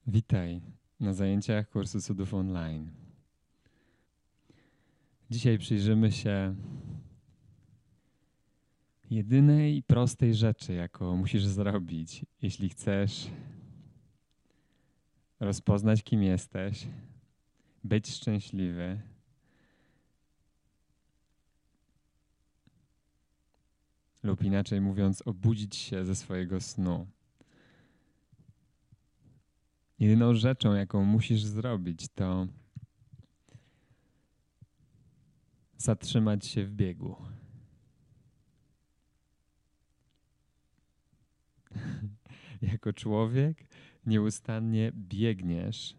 Witaj na zajęciach kursu cudów online. Dzisiaj przyjrzymy się jedynej prostej rzeczy, jaką musisz zrobić, jeśli chcesz rozpoznać, kim jesteś, być szczęśliwy lub inaczej mówiąc, obudzić się ze swojego snu. Jedyną rzeczą, jaką musisz zrobić, to zatrzymać się w biegu. Jako człowiek nieustannie biegniesz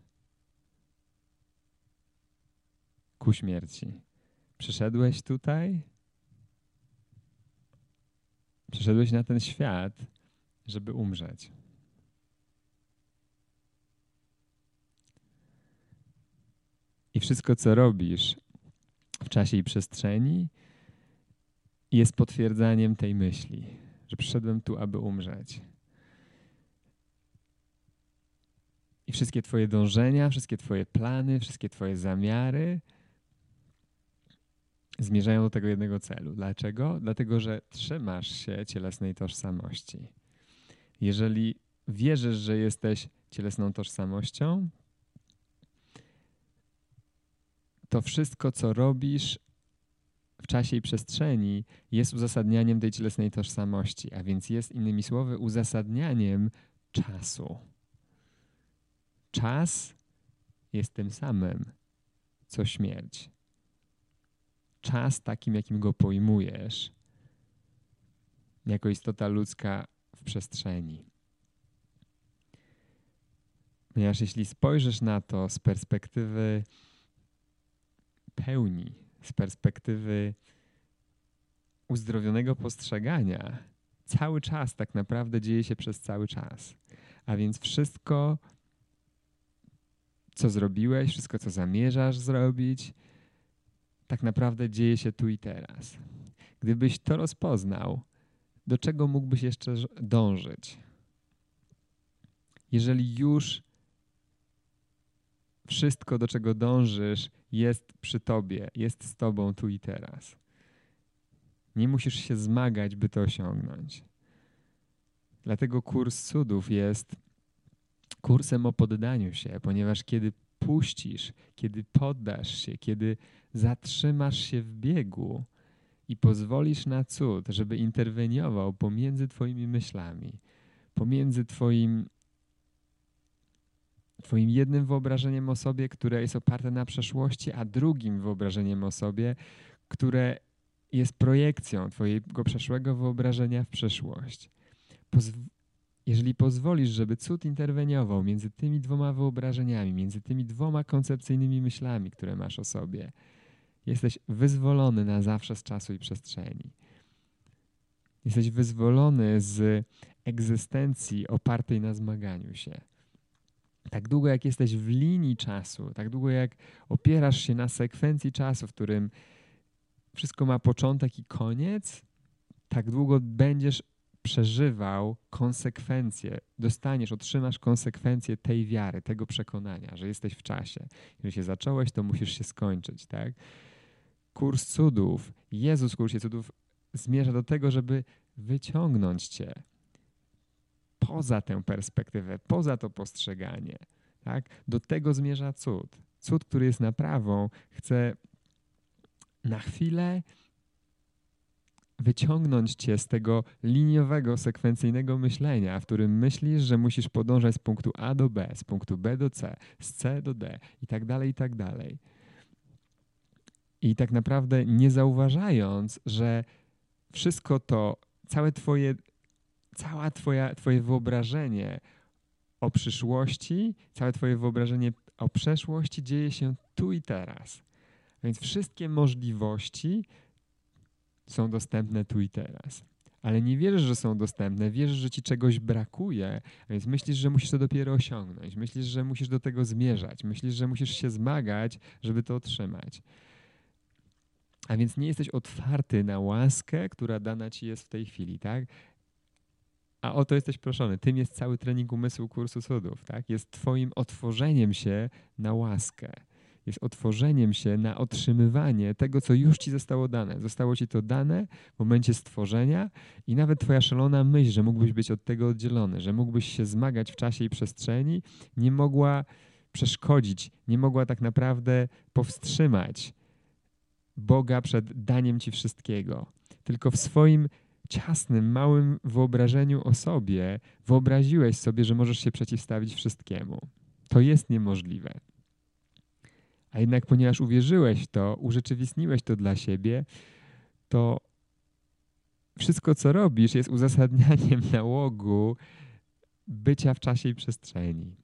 ku śmierci. Przyszedłeś tutaj, przyszedłeś na ten świat, żeby umrzeć. I wszystko, co robisz w czasie i przestrzeni, jest potwierdzaniem tej myśli, że przyszedłem tu, aby umrzeć. I wszystkie twoje dążenia, wszystkie twoje plany, wszystkie twoje zamiary zmierzają do tego jednego celu. Dlaczego? Dlatego, że trzymasz się cielesnej tożsamości. Jeżeli wierzysz, że jesteś cielesną tożsamością, to wszystko, co robisz w czasie i przestrzeni, jest uzasadnianiem tej cielesnej tożsamości, a więc jest, innymi słowy, uzasadnianiem czasu. Czas jest tym samym, co śmierć. Czas takim, jakim go pojmujesz, jako istota ludzka w przestrzeni. Ponieważ jeśli spojrzysz na to z perspektywy pełni, z perspektywy uzdrowionego postrzegania, cały czas tak naprawdę dzieje się przez cały czas. A więc wszystko, co zrobiłeś, wszystko, co zamierzasz zrobić, tak naprawdę dzieje się tu i teraz. Gdybyś to rozpoznał, do czego mógłbyś jeszcze dążyć? Jeżeli już wszystko, do czego dążysz, jest przy tobie, jest z tobą tu i teraz. Nie musisz się zmagać, by to osiągnąć. Dlatego kurs cudów jest kursem o poddaniu się, ponieważ kiedy puścisz, kiedy poddasz się, kiedy zatrzymasz się w biegu i pozwolisz na cud, żeby interweniował pomiędzy twoimi myślami, pomiędzy twoim jednym wyobrażeniem o sobie, które jest oparte na przeszłości, a drugim wyobrażeniem o sobie, które jest projekcją twojego przeszłego wyobrażenia w przyszłość. Jeżeli pozwolisz, żeby cud interweniował między tymi dwoma wyobrażeniami, między tymi dwoma koncepcyjnymi myślami, które masz o sobie, jesteś wyzwolony na zawsze z czasu i przestrzeni. Jesteś wyzwolony z egzystencji opartej na zmaganiu się. Tak długo jak jesteś w linii czasu, tak długo jak opierasz się na sekwencji czasu, w którym wszystko ma początek i koniec, tak długo będziesz przeżywał konsekwencje, otrzymasz konsekwencje tej wiary, tego przekonania, że jesteś w czasie. Jeżeli się zacząłeś, to musisz się skończyć, tak? Kurs cudów, Jezus w kursie cudów zmierza do tego, żeby wyciągnąć cię poza tę perspektywę, poza to postrzeganie. Tak? Do tego zmierza cud. Cud, który jest naprawą, chce na chwilę wyciągnąć cię z tego liniowego, sekwencyjnego myślenia, w którym myślisz, że musisz podążać z punktu A do B, z punktu B do C, z C do D i tak dalej, i tak dalej. I tak naprawdę nie zauważając, że wszystko to, twoje wyobrażenie o przyszłości, całe twoje wyobrażenie o przeszłości dzieje się tu i teraz. Więc wszystkie możliwości są dostępne tu i teraz. Ale nie wierzysz, że są dostępne, wierzysz, że ci czegoś brakuje, a więc myślisz, że musisz to dopiero osiągnąć, myślisz, że musisz do tego zmierzać, myślisz, że musisz się zmagać, żeby to otrzymać. A więc nie jesteś otwarty na łaskę, która dana ci jest w tej chwili, tak? A o to jesteś proszony. Tym jest cały trening umysłu kursu cudów. Tak? Jest twoim otworzeniem się na łaskę. Jest otworzeniem się na otrzymywanie tego, co już ci zostało dane. Zostało ci to dane w momencie stworzenia i nawet twoja szalona myśl, że mógłbyś być od tego oddzielony, że mógłbyś się zmagać w czasie i przestrzeni, nie mogła przeszkodzić, nie mogła tak naprawdę powstrzymać Boga przed daniem ci wszystkiego. Tylko w swoim ciasnym, małym wyobrażeniu o sobie wyobraziłeś sobie, że możesz się przeciwstawić wszystkiemu. To jest niemożliwe. A jednak ponieważ uwierzyłeś w to, urzeczywistniłeś to dla siebie, to wszystko, co robisz, jest uzasadnianiem nałogu bycia w czasie i przestrzeni.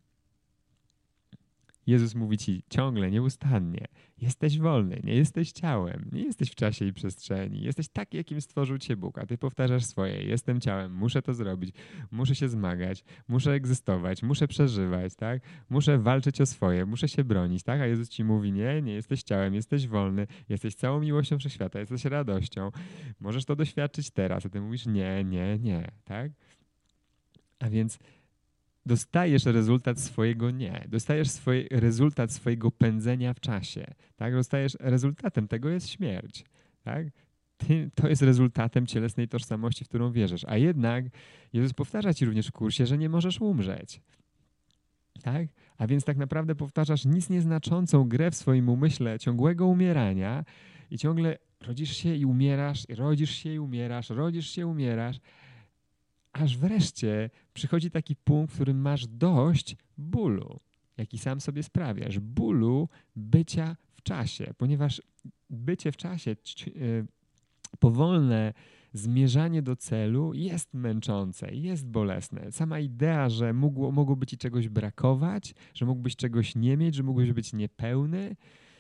Jezus mówi ci ciągle, nieustannie, jesteś wolny, nie jesteś ciałem, nie jesteś w czasie i przestrzeni, jesteś taki, jakim stworzył cię Bóg, a ty powtarzasz swoje, jestem ciałem, muszę to zrobić, muszę się zmagać, muszę egzystować, muszę przeżywać, tak? Muszę walczyć o swoje, muszę się bronić, tak? A Jezus ci mówi, nie jesteś ciałem, jesteś wolny, jesteś całą miłością wszechświata, jesteś radością, możesz to doświadczyć teraz, a ty mówisz nie, tak? A więc dostajesz rezultat swojego nie. Dostajesz rezultat swojego pędzenia w czasie. Tak? Rezultatem tego jest śmierć. Tak? To jest rezultatem cielesnej tożsamości, w którą wierzysz. A jednak Jezus powtarza ci również w kursie, że nie możesz umrzeć. Tak? A więc tak naprawdę powtarzasz nic nieznaczącą grę w swoim umyśle ciągłego umierania i ciągle rodzisz się i umierasz, rodzisz się i umierasz, rodzisz się i umierasz, aż wreszcie przychodzi taki punkt, w którym masz dość bólu, jaki sam sobie sprawiasz. Bólu bycia w czasie, ponieważ bycie w czasie, powolne zmierzanie do celu jest męczące, jest bolesne. Sama idea, że mogłoby ci czegoś brakować, że mógłbyś czegoś nie mieć, że mógłbyś być niepełny,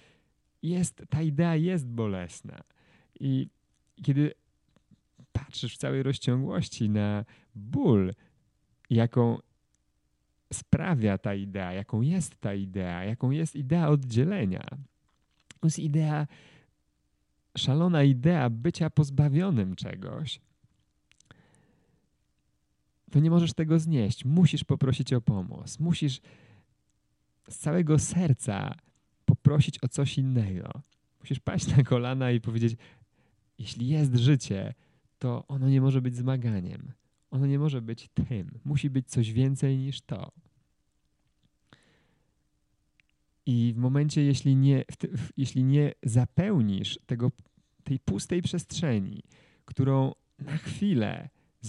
ta idea jest bolesna. I kiedy patrzysz w całej rozciągłości na ból, jaką sprawia ta idea, jaką jest idea oddzielenia. To jest szalona idea bycia pozbawionym czegoś. To nie możesz tego znieść. Musisz poprosić o pomoc. Musisz z całego serca poprosić o coś innego. Musisz paść na kolana i powiedzieć, jeśli jest życie, to ono nie może być zmaganiem. Ono nie może być tym. Musi być coś więcej niż to. I w momencie, jeśli nie zapełnisz tej pustej przestrzeni, którą na chwilę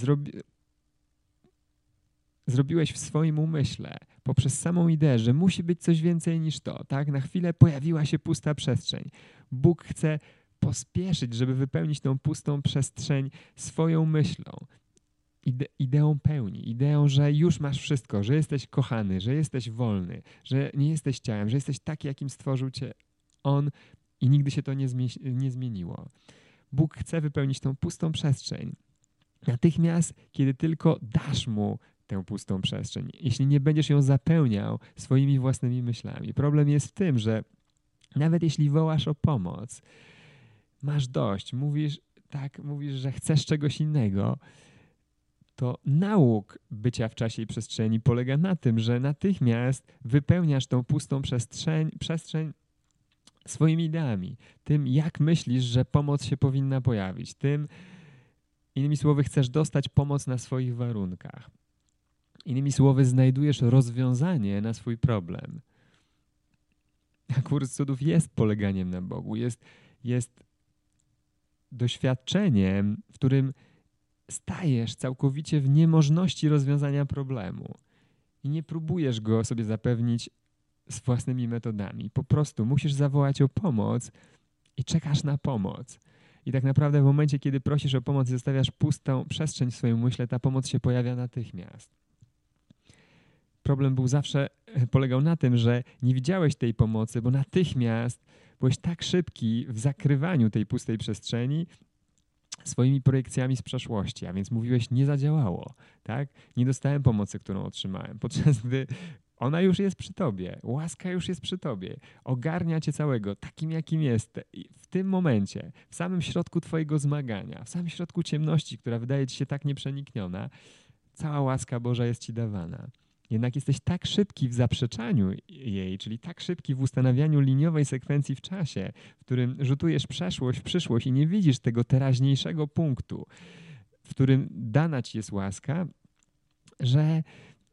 zrobiłeś w swoim umyśle, poprzez samą ideę, że musi być coś więcej niż to, tak? Na chwilę pojawiła się pusta przestrzeń. Bóg chce pospieszyć, żeby wypełnić tą pustą przestrzeń swoją myślą, ideą pełni, ideą, że już masz wszystko, że jesteś kochany, że jesteś wolny, że nie jesteś ciałem, że jesteś taki, jakim stworzył cię On i nigdy się to nie zmieniło. Bóg chce wypełnić tą pustą przestrzeń. Natychmiast, kiedy tylko dasz Mu tę pustą przestrzeń, jeśli nie będziesz ją zapełniał swoimi własnymi myślami. Problem jest w tym, że nawet jeśli wołasz o pomoc, masz dość, mówisz, że chcesz czegoś innego, to nauk bycia w czasie i przestrzeni polega na tym, że natychmiast wypełniasz tą pustą przestrzeń swoimi ideami. Tym, jak myślisz, że pomoc się powinna pojawić. Innymi słowy, chcesz dostać pomoc na swoich warunkach. Innymi słowy, znajdujesz rozwiązanie na swój problem. A kurs cudów jest poleganiem na Bogu. Jest doświadczeniem, w którym stajesz całkowicie w niemożności rozwiązania problemu i nie próbujesz go sobie zapewnić z własnymi metodami. Po prostu musisz zawołać o pomoc i czekasz na pomoc. I tak naprawdę w momencie, kiedy prosisz o pomoc i zostawiasz pustą przestrzeń w swoim umyśle, ta pomoc się pojawia natychmiast. Problem polegał na tym, że nie widziałeś tej pomocy, bo natychmiast byłeś tak szybki w zakrywaniu tej pustej przestrzeni swoimi projekcjami z przeszłości, a więc mówiłeś, nie zadziałało, tak? Nie dostałem pomocy, którą otrzymałem, podczas gdy ona już jest przy tobie, łaska już jest przy tobie, ogarnia cię całego, takim jakim jest. I w tym momencie, w samym środku twojego zmagania, w samym środku ciemności, która wydaje ci się tak nieprzenikniona, cała łaska Boża jest ci dawana. Jednak jesteś tak szybki w zaprzeczaniu jej, czyli tak szybki w ustanawianiu liniowej sekwencji w czasie, w którym rzutujesz przeszłość w przyszłość i nie widzisz tego teraźniejszego punktu, w którym dana ci jest łaska, że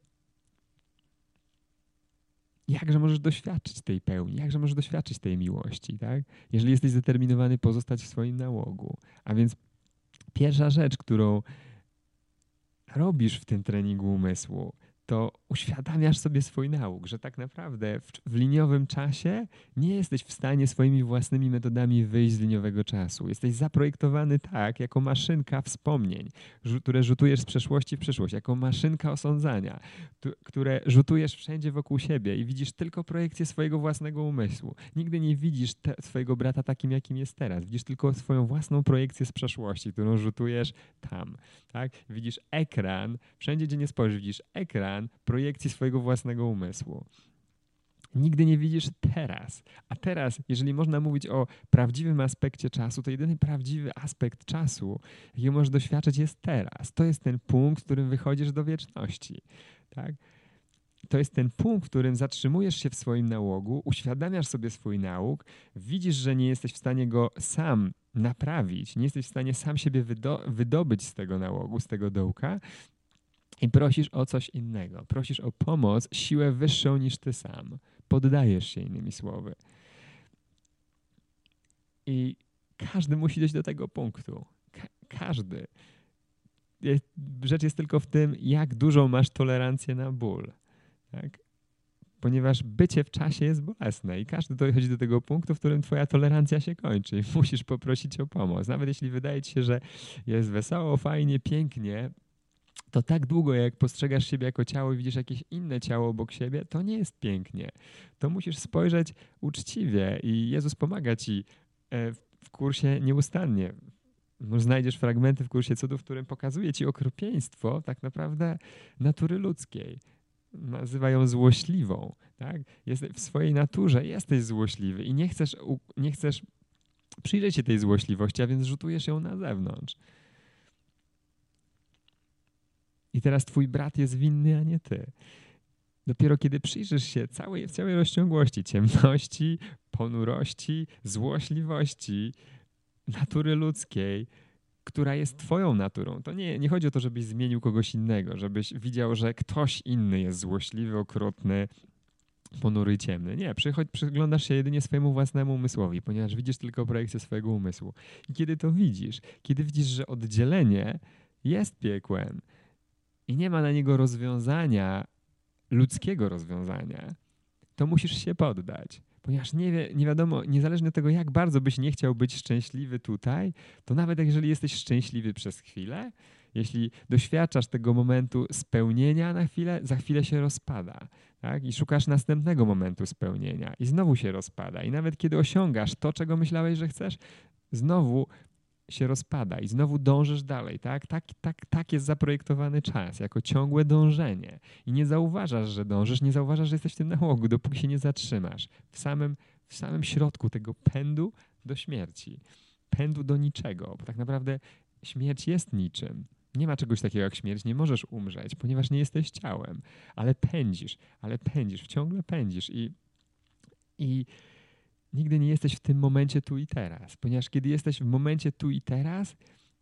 jakże możesz doświadczyć tej pełni, jakże możesz doświadczyć tej miłości, tak? Jeżeli jesteś zdeterminowany pozostać w swoim nałogu. A więc pierwsza rzecz, którą robisz w tym treningu umysłu, to uświadamiasz sobie swój nauk, że tak naprawdę w liniowym czasie nie jesteś w stanie swoimi własnymi metodami wyjść z liniowego czasu. Jesteś zaprojektowany tak, jako maszynka wspomnień, które rzutujesz z przeszłości w przyszłość, jako maszynka osądzania, które rzutujesz wszędzie wokół siebie i widzisz tylko projekcję swojego własnego umysłu. Nigdy nie widzisz swojego brata takim, jakim jest teraz. Widzisz tylko swoją własną projekcję z przeszłości, którą rzutujesz tam. Tak? Widzisz ekran, wszędzie gdzie nie spojrzysz, widzisz ekran projekcji swojego własnego umysłu. Nigdy nie widzisz teraz. A teraz, jeżeli można mówić o prawdziwym aspekcie czasu, to jedyny prawdziwy aspekt czasu, jakiego możesz doświadczyć, jest teraz. To jest ten punkt, w którym wychodzisz do wieczności. Tak? To jest ten punkt, w którym zatrzymujesz się w swoim nałogu, uświadamiasz sobie swój nauk, widzisz, że nie jesteś w stanie go sam naprawić, nie jesteś w stanie sam siebie wydobyć z tego nałogu, z tego dołka i prosisz o coś innego. Prosisz o pomoc, siłę wyższą niż ty sam. Poddajesz się, innymi słowy. I każdy musi dojść do tego punktu. Każdy. Rzecz jest tylko w tym, jak dużą masz tolerancję na ból. Tak? Ponieważ bycie w czasie jest bolesne i każdy dochodzi do tego punktu, w którym twoja tolerancja się kończy i musisz poprosić o pomoc. Nawet jeśli wydaje ci się, że jest wesoło, fajnie, pięknie, to tak długo, jak postrzegasz siebie jako ciało i widzisz jakieś inne ciało obok siebie, to nie jest pięknie. To musisz spojrzeć uczciwie i Jezus pomaga ci w kursie nieustannie. Znajdziesz fragmenty w kursie cudów, w którym pokazuje ci okropieństwo tak naprawdę natury ludzkiej. Nazywa ją złośliwą. Tak? W swojej naturze jesteś złośliwy i nie chcesz przyjrzeć się tej złośliwości, a więc rzutujesz ją na zewnątrz. I teraz twój brat jest winny, a nie ty. Dopiero kiedy przyjrzysz się w całej rozciągłości ciemności, ponurości, złośliwości natury ludzkiej, która jest twoją naturą. To nie chodzi o to, żebyś zmienił kogoś innego, żebyś widział, że ktoś inny jest złośliwy, okrutny, ponury i ciemny. Nie, przyglądasz się jedynie swojemu własnemu umysłowi, ponieważ widzisz tylko projekcję swojego umysłu. I kiedy to widzisz, że oddzielenie jest piekłem i nie ma na niego rozwiązania, ludzkiego rozwiązania, to musisz się poddać. Ponieważ nie wiadomo, niezależnie od tego, jak bardzo byś nie chciał być szczęśliwy tutaj, to nawet jeżeli jesteś szczęśliwy przez chwilę, jeśli doświadczasz tego momentu spełnienia na chwilę, za chwilę się rozpada. Tak? I szukasz następnego momentu spełnienia i znowu się rozpada. I nawet kiedy osiągasz to, czego myślałeś, że chcesz, znowu się rozpada i znowu dążysz dalej. Tak jest zaprojektowany czas, jako ciągłe dążenie. I nie zauważasz, że dążysz, nie zauważasz, że jesteś w tym nałogu, dopóki się nie zatrzymasz. W samym środku tego pędu do śmierci. Pędu do niczego, bo tak naprawdę śmierć jest niczym. Nie ma czegoś takiego jak śmierć, nie możesz umrzeć, ponieważ nie jesteś ciałem, ale pędzisz, ciągle pędzisz i nigdy nie jesteś w tym momencie tu i teraz, ponieważ kiedy jesteś w momencie tu i teraz,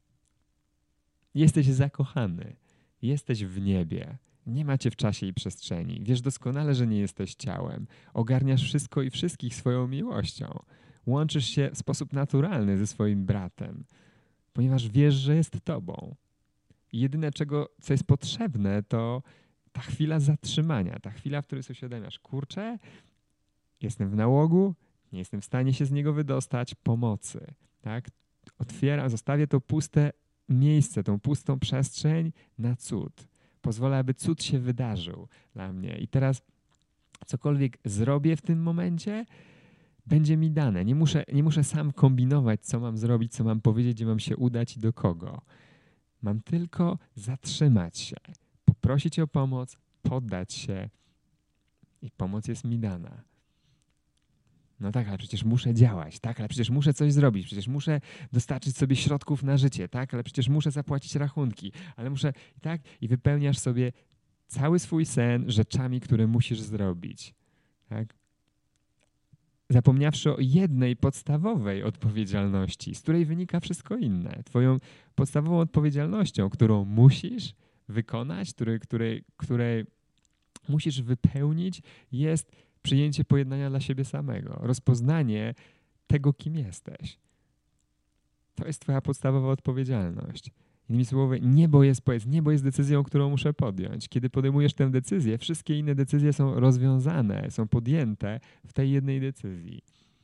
jesteś zakochany, jesteś w niebie, nie macie w czasie i przestrzeni, wiesz doskonale, że nie jesteś ciałem, ogarniasz wszystko i wszystkich swoją miłością, łączysz się w sposób naturalny ze swoim bratem, ponieważ wiesz, że jest tobą. I jedyne, co jest potrzebne, to ta chwila zatrzymania, ta chwila, w której sobie uświadamiasz, kurczę, jestem w nałogu, nie jestem w stanie się z niego wydostać, pomocy. Tak? Zostawię to puste miejsce, tą pustą przestrzeń na cud. Pozwolę, aby cud się wydarzył dla mnie. I teraz cokolwiek zrobię w tym momencie, będzie mi dane. Nie muszę sam kombinować, co mam zrobić, co mam powiedzieć, gdzie mam się udać i do kogo. Mam tylko zatrzymać się, poprosić o pomoc, poddać się i pomoc jest mi dana. No tak, ale przecież muszę działać, tak, ale przecież muszę coś zrobić, przecież muszę dostarczyć sobie środków na życie, tak, ale przecież muszę zapłacić rachunki, ale muszę, tak, i wypełniasz sobie cały swój sen rzeczami, które musisz zrobić, tak. Zapomniawszy o jednej podstawowej odpowiedzialności, z której wynika wszystko inne. Twoją podstawową odpowiedzialnością, którą musisz wykonać, której musisz wypełnić, jest przyjęcie pojednania dla siebie samego, rozpoznanie tego, kim jesteś. To jest twoja podstawowa odpowiedzialność. Innymi słowy, niebo jest decyzją, którą muszę podjąć. Kiedy podejmujesz tę decyzję, wszystkie inne decyzje są rozwiązane, są podjęte w tej jednej decyzji.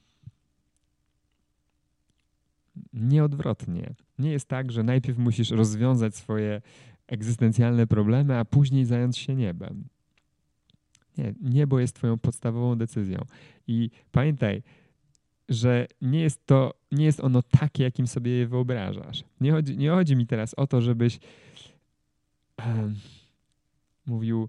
Nieodwrotnie. Nie jest tak, że najpierw musisz rozwiązać swoje egzystencjalne problemy, a później zająć się niebem. Nie, niebo jest twoją podstawową decyzją. I pamiętaj, że nie jest ono takie, jakim sobie je wyobrażasz. Nie chodzi mi teraz o to, żebyś mówił,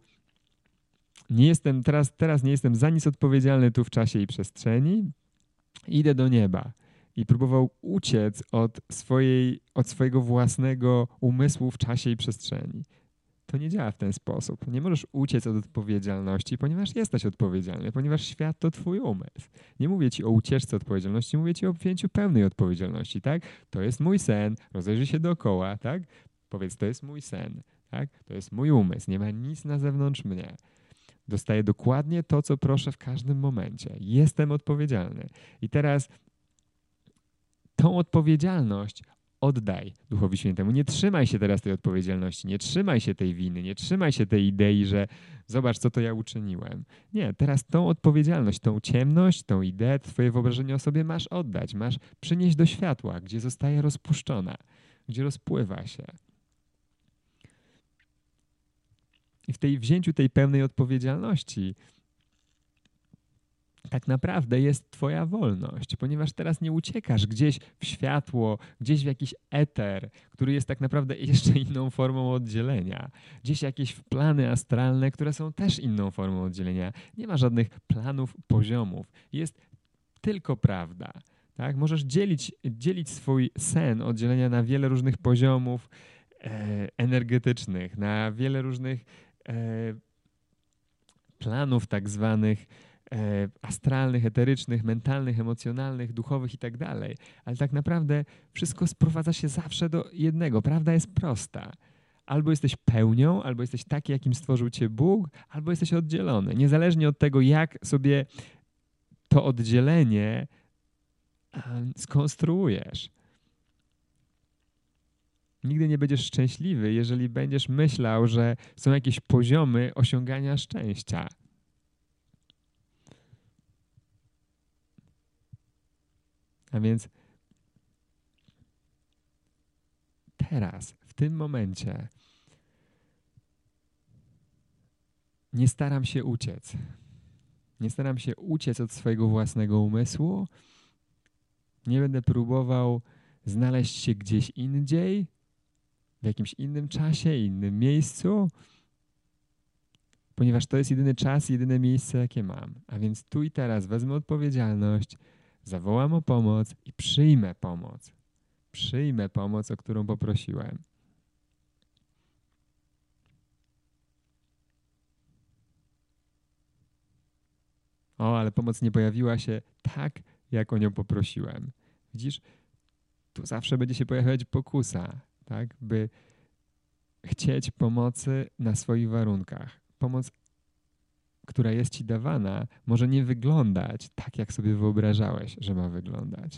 teraz nie jestem za nic odpowiedzialny tu w czasie i przestrzeni, idę do nieba. I próbował uciec od swojego własnego umysłu w czasie i przestrzeni. To nie działa w ten sposób. Nie możesz uciec od odpowiedzialności, ponieważ jesteś odpowiedzialny, ponieważ świat to twój umysł. Nie mówię ci o ucieczce odpowiedzialności, mówię ci o wzięciu pełnej odpowiedzialności, tak? To jest mój sen, rozejrzyj się dookoła, tak? Powiedz, to jest mój sen, tak? To jest mój umysł, nie ma nic na zewnątrz mnie. Dostaję dokładnie to, co proszę w każdym momencie. Jestem odpowiedzialny. I teraz tą odpowiedzialność oddaj Duchowi Świętemu. Nie trzymaj się teraz tej odpowiedzialności, nie trzymaj się tej winy, nie trzymaj się tej idei, że zobacz, co to ja uczyniłem. Nie, teraz tą odpowiedzialność, tą ciemność, tą ideę, twoje wyobrażenie o sobie masz oddać, masz przynieść do światła, gdzie zostaje rozpuszczona, gdzie rozpływa się. I w tej wzięciu tej pełnej odpowiedzialności tak naprawdę jest twoja wolność, ponieważ teraz nie uciekasz gdzieś w światło, gdzieś w jakiś eter, który jest tak naprawdę jeszcze inną formą oddzielenia. Gdzieś jakieś plany astralne, które są też inną formą oddzielenia. Nie ma żadnych planów, poziomów. Jest tylko prawda. Tak? Możesz dzielić swój sen oddzielenia na wiele różnych poziomów energetycznych, na wiele różnych planów tak zwanych astralnych, eterycznych, mentalnych, emocjonalnych, duchowych i tak dalej. Ale tak naprawdę wszystko sprowadza się zawsze do jednego. Prawda jest prosta. Albo jesteś pełnią, albo jesteś taki, jakim stworzył cię Bóg, albo jesteś oddzielony. Niezależnie od tego, jak sobie to oddzielenie skonstruujesz. Nigdy nie będziesz szczęśliwy, jeżeli będziesz myślał, że są jakieś poziomy osiągania szczęścia. A więc teraz, w tym momencie nie staram się uciec. Nie staram się uciec od swojego własnego umysłu. Nie będę próbował znaleźć się gdzieś indziej, w jakimś innym czasie, innym miejscu, ponieważ to jest jedyny czas, jedyne miejsce, jakie mam. A więc tu i teraz wezmę odpowiedzialność, zawołam o pomoc i przyjmę pomoc. Przyjmę pomoc, o którą poprosiłem. O, ale pomoc nie pojawiła się tak, jak o nią poprosiłem. Widzisz, tu zawsze będzie się pojawiać pokusa, tak, by chcieć pomocy na swoich warunkach. Pomoc, która jest ci dawana, może nie wyglądać tak, jak sobie wyobrażałeś, że ma wyglądać.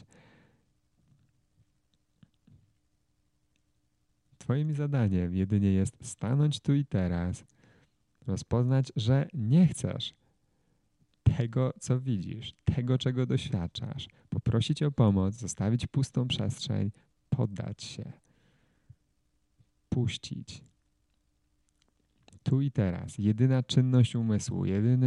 Twoim zadaniem jedynie jest stanąć tu i teraz, rozpoznać, że nie chcesz tego, co widzisz, tego, czego doświadczasz, poprosić o pomoc, zostawić pustą przestrzeń, poddać się, puścić. Tu i teraz. Jedyna czynność umysłu,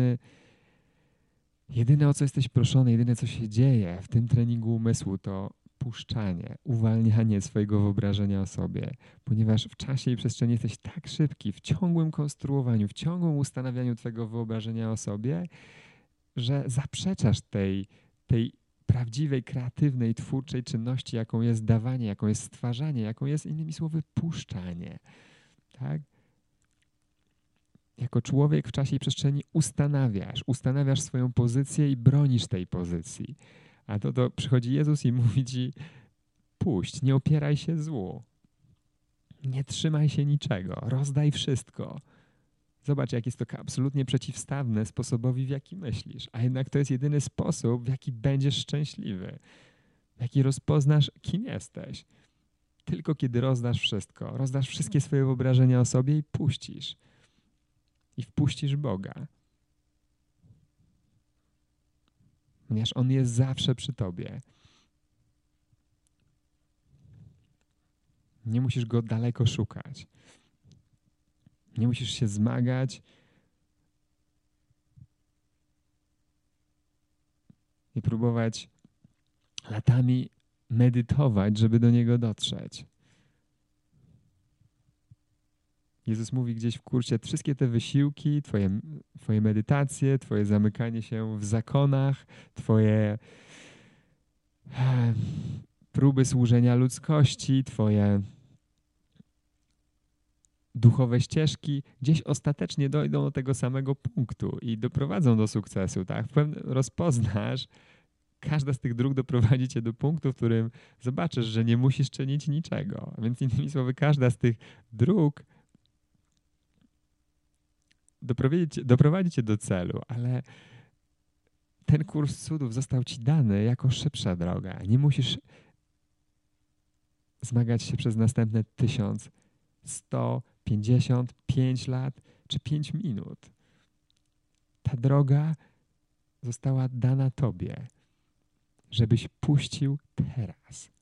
jedyne o co jesteś proszony, jedyne co się dzieje w tym treningu umysłu to puszczanie, uwalnianie swojego wyobrażenia o sobie, ponieważ w czasie i przestrzeni jesteś tak szybki w ciągłym konstruowaniu, w ciągłym ustanawianiu twojego wyobrażenia o sobie, że zaprzeczasz tej prawdziwej, kreatywnej, twórczej czynności, jaką jest dawanie, jaką jest stwarzanie, jaką jest, innymi słowy, puszczanie. Tak? Jako człowiek w czasie i przestrzeni ustanawiasz swoją pozycję i bronisz tej pozycji. A to przychodzi Jezus i mówi ci: puść, nie opieraj się złu. Nie trzymaj się niczego, rozdaj wszystko. Zobacz, jak jest to absolutnie przeciwstawne sposobowi, w jaki myślisz. A jednak to jest jedyny sposób, w jaki będziesz szczęśliwy. W jaki rozpoznasz, kim jesteś. Tylko kiedy rozdasz wszystko, rozdasz wszystkie swoje wyobrażenia o sobie i puścisz. I wpuścisz Boga. Ponieważ On jest zawsze przy tobie. Nie musisz Go daleko szukać. Nie musisz się zmagać i próbować latami medytować, żeby do Niego dotrzeć. Jezus mówi gdzieś w kursie: wszystkie te wysiłki, twoje medytacje, twoje zamykanie się w zakonach, twoje próby służenia ludzkości, twoje duchowe ścieżki gdzieś ostatecznie dojdą do tego samego punktu i doprowadzą do sukcesu. Tak? Rozpoznasz, każda z tych dróg doprowadzi cię do punktu, w którym zobaczysz, że nie musisz czynić niczego. A więc innymi słowy, każda z tych dróg doprowadzi cię do celu, ale ten kurs cudów został ci dany jako szybsza droga. Nie musisz zmagać się przez następne 1155 lat czy 5 minut. Ta droga została dana tobie, żebyś puścił teraz.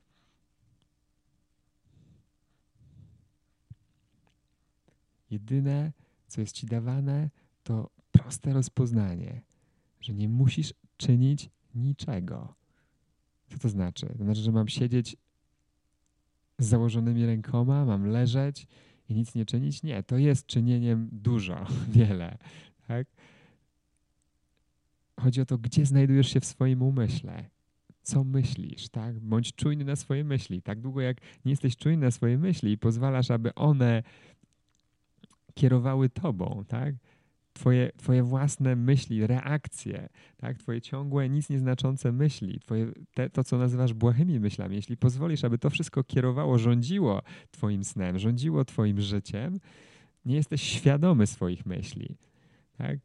Jedyne, co jest ci dawane, to proste rozpoznanie, że nie musisz czynić niczego. Co to znaczy? To znaczy, że mam siedzieć z założonymi rękoma, mam leżeć i nic nie czynić? Nie, to jest czynieniem dużo, wiele. Tak? Chodzi o to, gdzie znajdujesz się w swoim umyśle. Co myślisz, tak? Bądź czujny na swoje myśli. Tak długo jak nie jesteś czujny na swoje myśli i pozwalasz, aby one kierowały tobą, tak? Twoje własne myśli, reakcje, tak? Twoje ciągłe, nic nieznaczące myśli, to, co nazywasz błahymi myślami. Jeśli pozwolisz, aby to wszystko kierowało, rządziło twoim snem, rządziło twoim życiem, nie jesteś świadomy swoich myśli. Tak?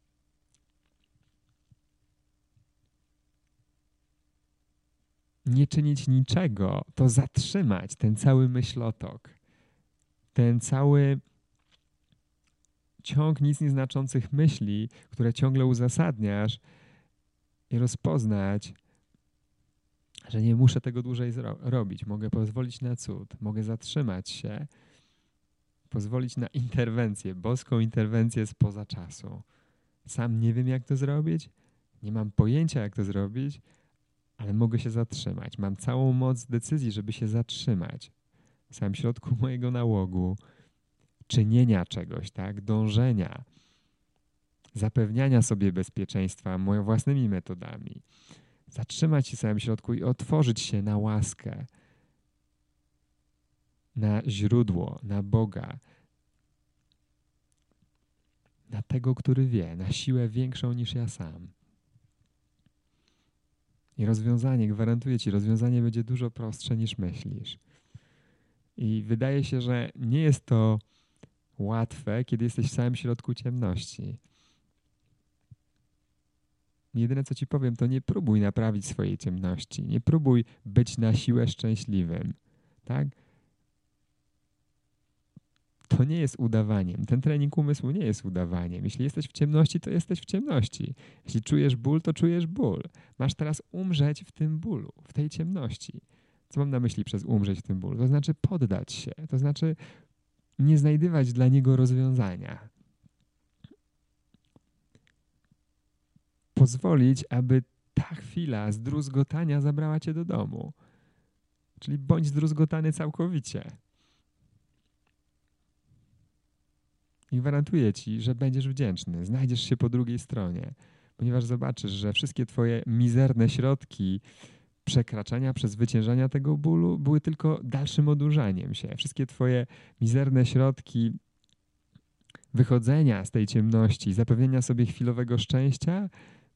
Nie czynić niczego, to zatrzymać ten cały myślotok, ten cały ciąg nic nieznaczących myśli, które ciągle uzasadniasz, i rozpoznać, że nie muszę tego dłużej robić. Mogę pozwolić na cud, mogę zatrzymać się, pozwolić na interwencję, boską interwencję spoza czasu. Sam nie wiem, jak to zrobić, nie mam pojęcia, jak to zrobić, ale mogę się zatrzymać. Mam całą moc decyzji, żeby się zatrzymać w samym środku mojego nałogu, czynienia czegoś, tak, dążenia, zapewniania sobie bezpieczeństwa moimi własnymi metodami. Zatrzymać się w samym środku i otworzyć się na łaskę, na źródło, na Boga, na tego, który wie, na siłę większą niż ja sam. I rozwiązanie, gwarantuję ci, rozwiązanie będzie dużo prostsze niż myślisz. I wydaje się, że nie jest to łatwe, kiedy jesteś w samym środku ciemności. Jedyne, co ci powiem, to nie próbuj naprawić swojej ciemności. Nie próbuj być na siłę szczęśliwym. Tak? To nie jest udawaniem. Ten trening umysłu nie jest udawaniem. Jeśli jesteś w ciemności, to jesteś w ciemności. Jeśli czujesz ból, to czujesz ból. Masz teraz umrzeć w tym bólu, w tej ciemności. Co mam na myśli przez umrzeć w tym bólu? To znaczy poddać się. To znaczy nie znajdywać dla niego rozwiązania. Pozwolić, aby ta chwila zdruzgotania zabrała cię do domu. Czyli bądź zdruzgotany całkowicie. I gwarantuję ci, że będziesz wdzięczny. Znajdziesz się po drugiej stronie. Ponieważ zobaczysz, że wszystkie twoje mizerne środki przekraczania, przezwyciężania tego bólu były tylko dalszym odurzaniem się. Wszystkie twoje mizerne środki wychodzenia z tej ciemności, zapewnienia sobie chwilowego szczęścia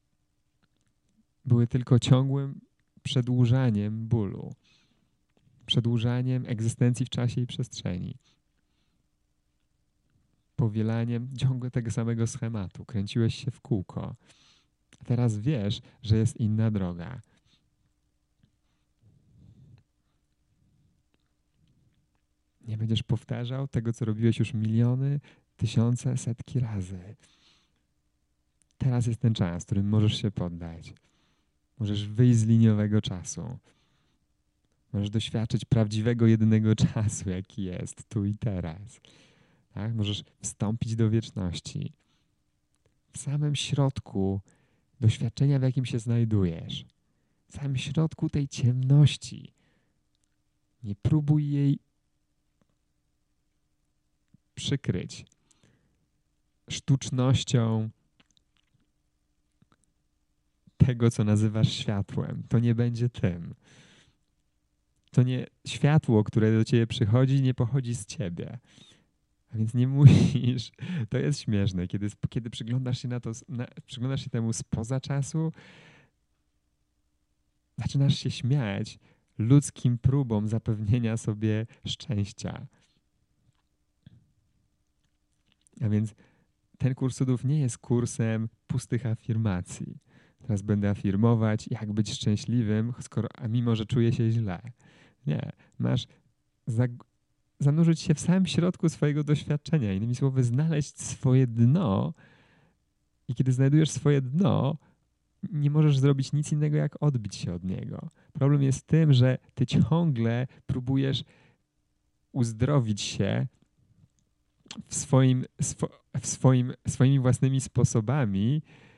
były tylko ciągłym przedłużaniem bólu, przedłużaniem egzystencji w czasie i przestrzeni, powielaniem ciągle tego samego schematu. Kręciłeś się w kółko. A teraz wiesz, że jest inna droga. Nie będziesz powtarzał tego, co robiłeś już miliony, tysiące, setki razy. Teraz jest ten czas, w którym możesz się poddać. Możesz wyjść z liniowego czasu. Możesz doświadczyć prawdziwego, jedynego czasu, jaki jest tu i teraz. Tak? Możesz wstąpić do wieczności. W samym środku doświadczenia, w jakim się znajdujesz. W samym środku tej ciemności. Nie próbuj jej przykryć sztucznością tego, co nazywasz światłem. To nie będzie tym. To nie światło, które do ciebie przychodzi, nie pochodzi z ciebie. A więc nie musisz. To jest śmieszne, kiedy przyglądasz się przyglądasz się temu spoza czasu, zaczynasz się śmiać ludzkim próbom zapewnienia sobie szczęścia. A więc ten kurs cudów nie jest kursem pustych afirmacji. Teraz będę afirmować, jak być szczęśliwym, a mimo, że czuję się źle. Nie. Masz zanurzyć się w samym środku swojego doświadczenia. Innymi słowy, znaleźć swoje dno. I kiedy znajdujesz swoje dno, nie możesz zrobić nic innego, jak odbić się od niego. Problem jest w tym, że ty ciągle próbujesz uzdrowić się swoimi własnymi sposobami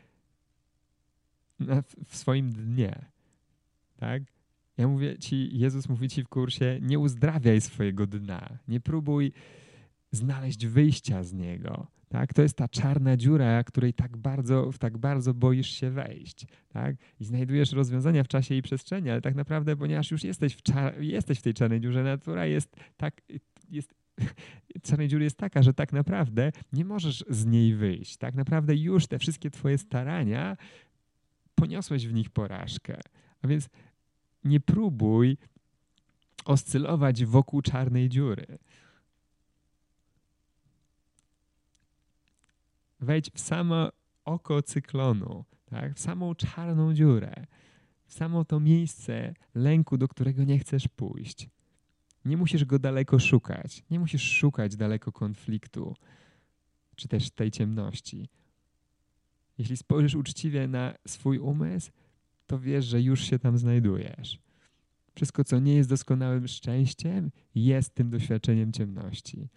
w swoim dnie. Tak? Jezus mówi ci w kursie, nie uzdrawiaj swojego dna. Nie próbuj znaleźć wyjścia z niego. Tak? To jest ta czarna dziura, której tak bardzo boisz się wejść. Tak? I znajdujesz rozwiązania w czasie i przestrzeni, ale tak naprawdę, ponieważ już jesteś w tej czarnej dziurze, natura czarnej dziury jest taka, że tak naprawdę nie możesz z niej wyjść. Tak naprawdę już te wszystkie twoje starania poniosłeś w nich porażkę. A więc nie próbuj oscylować wokół czarnej dziury. Wejdź w samo oko cyklonu, tak? W samą czarną dziurę, w samo to miejsce lęku, do którego nie chcesz pójść. Nie musisz go daleko szukać. Nie musisz szukać daleko konfliktu, czy też tej ciemności. Jeśli spojrzysz uczciwie na swój umysł, to wiesz, że już się tam znajdujesz. Wszystko, co nie jest doskonałym szczęściem, jest tym doświadczeniem ciemności.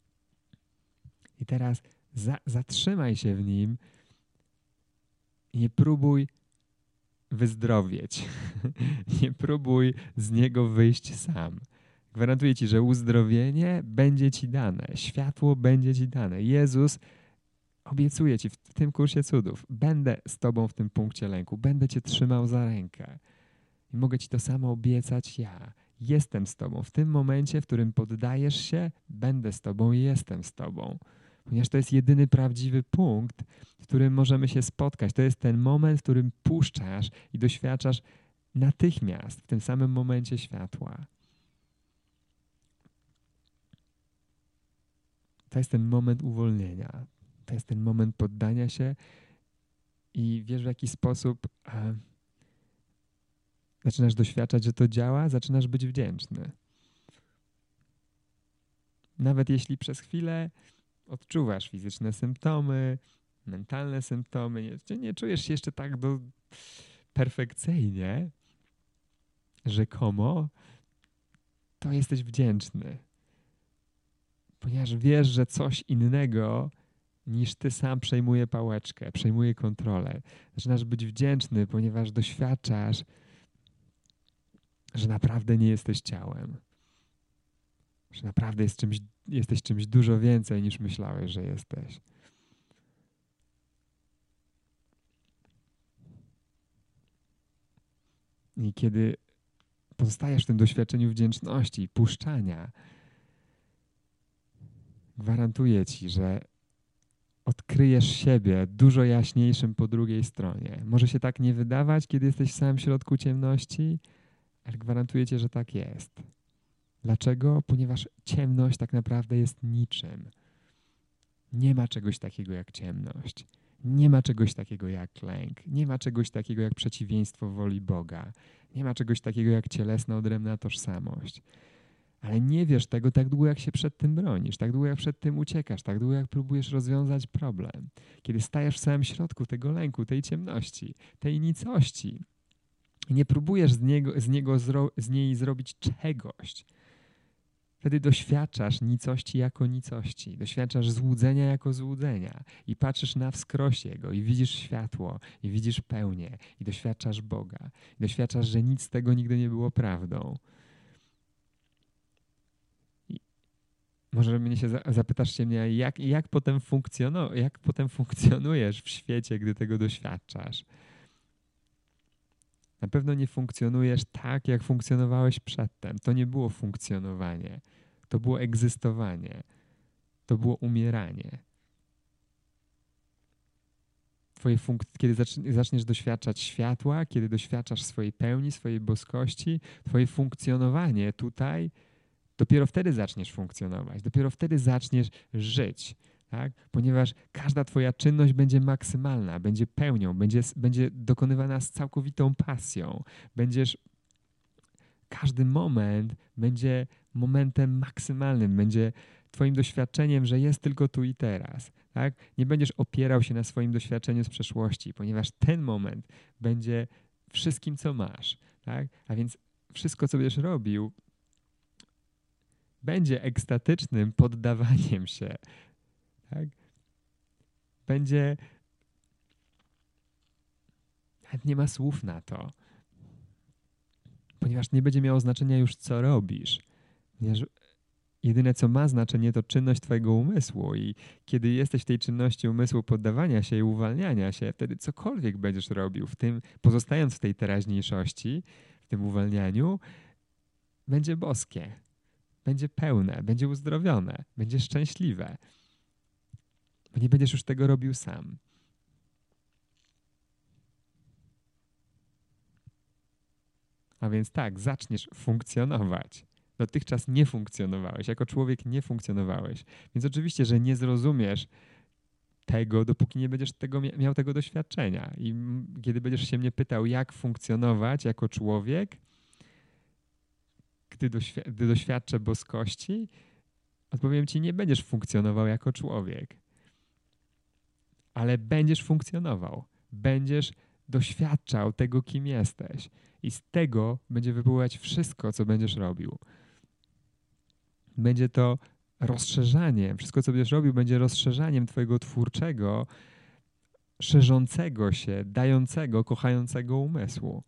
I teraz zatrzymaj się w nim i nie próbuj wyzdrowieć. Nie próbuj z niego wyjść sam. Gwarantuję ci, że uzdrowienie będzie ci dane. Światło będzie ci dane. Jezus obiecuje ci w tym kursie cudów. Będę z tobą w tym punkcie lęku. Będę cię trzymał za rękę. I mogę ci to samo obiecać ja. Jestem z tobą. W tym momencie, w którym poddajesz się, będę z tobą i jestem z tobą. Ponieważ to jest jedyny prawdziwy punkt, w którym możemy się spotkać. To jest ten moment, w którym puszczasz i doświadczasz natychmiast, w tym samym momencie światła. To jest ten moment uwolnienia. To jest ten moment poddania się i wiesz, w jaki sposób zaczynasz doświadczać, że to działa, zaczynasz być wdzięczny. Nawet jeśli przez chwilę odczuwasz fizyczne symptomy, mentalne symptomy, nie czujesz się jeszcze tak perfekcyjnie, rzekomo, to jesteś wdzięczny. Ponieważ wiesz, że coś innego niż ty sam przejmuje pałeczkę, przejmuje kontrolę. Zaczynasz być wdzięczny, ponieważ doświadczasz, że naprawdę nie jesteś ciałem. Że naprawdę jesteś czymś dużo więcej niż myślałeś, że jesteś. I kiedy pozostajesz w tym doświadczeniu wdzięczności, puszczania, gwarantuję ci, że odkryjesz siebie dużo jaśniejszym po drugiej stronie. Może się tak nie wydawać, kiedy jesteś w samym środku ciemności, ale gwarantuję ci, że tak jest. Dlaczego? Ponieważ ciemność tak naprawdę jest niczym. Nie ma czegoś takiego jak ciemność. Nie ma czegoś takiego jak lęk. Nie ma czegoś takiego jak przeciwieństwo woli Boga. Nie ma czegoś takiego jak cielesna, odrębna tożsamość. Ale nie wiesz tego tak długo, jak się przed tym bronisz, tak długo, jak przed tym uciekasz, tak długo, jak próbujesz rozwiązać problem. Kiedy stajesz w samym środku tego lęku, tej ciemności, tej nicości i nie próbujesz z niej zrobić czegoś, wtedy doświadczasz nicości jako nicości, doświadczasz złudzenia jako złudzenia i patrzysz na wskroś Jego i widzisz światło, i widzisz pełnię, i doświadczasz Boga. I doświadczasz, że nic z tego nigdy nie było prawdą. Może mnie się zapytasz się mnie, jak potem funkcjonujesz w świecie, gdy tego doświadczasz? Na pewno nie funkcjonujesz tak, jak funkcjonowałeś przedtem. To nie było funkcjonowanie. To było egzystowanie. To było umieranie. Kiedy zaczniesz doświadczać światła, kiedy doświadczasz swojej pełni, swojej boskości, twoje funkcjonowanie tutaj, dopiero wtedy zaczniesz funkcjonować. Dopiero wtedy zaczniesz żyć. Tak? Ponieważ każda twoja czynność będzie maksymalna, będzie pełnią, będzie dokonywana z całkowitą pasją. Każdy moment będzie momentem maksymalnym, będzie twoim doświadczeniem, że jest tylko tu i teraz. Tak? Nie będziesz opierał się na swoim doświadczeniu z przeszłości, ponieważ ten moment będzie wszystkim, co masz. Tak? A więc wszystko, co będziesz robił, będzie ekstatycznym poddawaniem się. Tak? Będzie... Nawet nie ma słów na to. Ponieważ nie będzie miało znaczenia już, co robisz. Ponieważ jedyne, co ma znaczenie, to czynność twojego umysłu i kiedy jesteś w tej czynności umysłu poddawania się i uwalniania się, wtedy cokolwiek będziesz robił, pozostając w tej teraźniejszości, w tym uwalnianiu, będzie boskie, będzie pełne, będzie uzdrowione, będzie szczęśliwe. Bo nie będziesz już tego robił sam. A więc tak, zaczniesz funkcjonować. Dotychczas nie funkcjonowałeś, jako człowiek nie funkcjonowałeś. Więc oczywiście, że nie zrozumiesz tego, dopóki nie będziesz miał tego doświadczenia. I kiedy będziesz się mnie pytał, jak funkcjonować jako człowiek, gdy doświadczę boskości, odpowiem ci, nie będziesz funkcjonował jako człowiek. Ale będziesz funkcjonował. Będziesz doświadczał tego, kim jesteś. I z tego będzie wypływać wszystko, co będziesz robił. Będzie to rozszerzaniem. Wszystko, co będziesz robił, będzie rozszerzaniem twojego twórczego, szerzącego się, dającego, kochającego umysłu.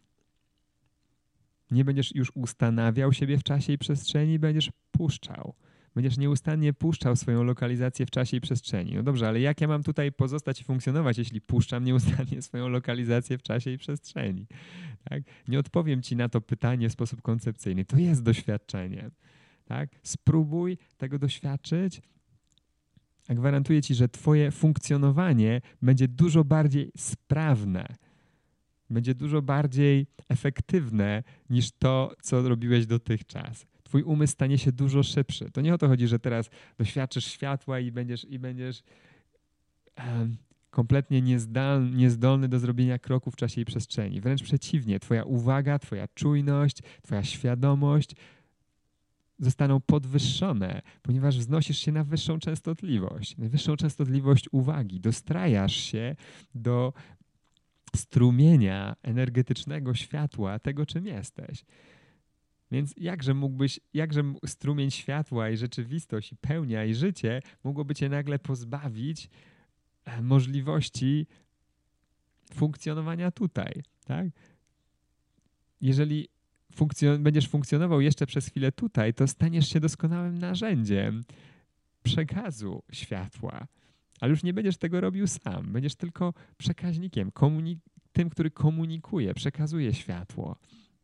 Nie będziesz już ustanawiał siebie w czasie i przestrzeni, będziesz puszczał. Będziesz nieustannie puszczał swoją lokalizację w czasie i przestrzeni. No dobrze, ale jak ja mam tutaj pozostać i funkcjonować, jeśli puszczam nieustannie swoją lokalizację w czasie i przestrzeni? Tak? Nie odpowiem ci na to pytanie w sposób koncepcyjny. To jest doświadczenie. Tak? Spróbuj tego doświadczyć, a gwarantuję ci, że twoje funkcjonowanie będzie dużo bardziej sprawne. Będzie dużo bardziej efektywne niż to, co robiłeś dotychczas. Twój umysł stanie się dużo szybszy. To nie o to chodzi, że teraz doświadczysz światła i będziesz kompletnie niezdolny do zrobienia kroku w czasie i przestrzeni. Wręcz przeciwnie, twoja uwaga, twoja czujność, twoja świadomość zostaną podwyższone, ponieważ wznosisz się na wyższą częstotliwość. Najwyższą częstotliwość uwagi. Dostrajasz się do strumienia energetycznego światła tego, czym jesteś. Więc jakże strumień światła i rzeczywistość, i pełnia, i życie mogłoby cię nagle pozbawić możliwości funkcjonowania tutaj, tak? Jeżeli będziesz funkcjonował jeszcze przez chwilę tutaj, to staniesz się doskonałym narzędziem przekazu światła. Ale już nie będziesz tego robił sam. Będziesz tylko przekaźnikiem, tym, który komunikuje, przekazuje światło.